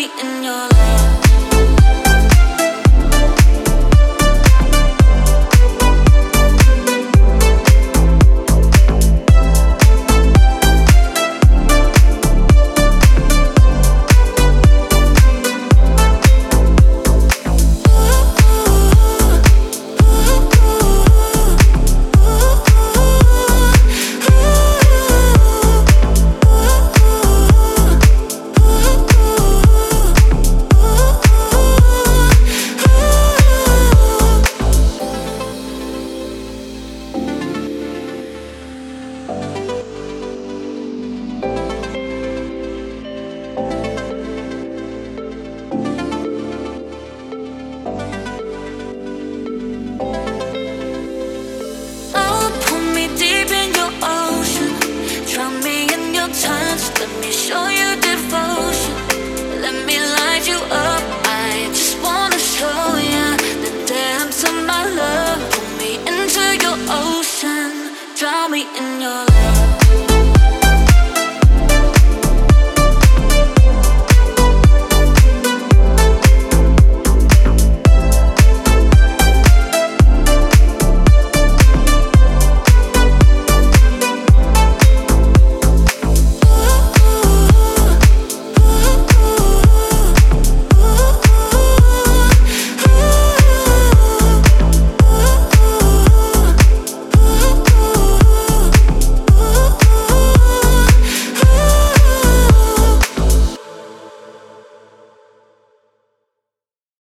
me in your love. Touch, let me show you devotion. Let me light you up. I just wanna show you the depths of my love. Pull me into your ocean, drown me in your love.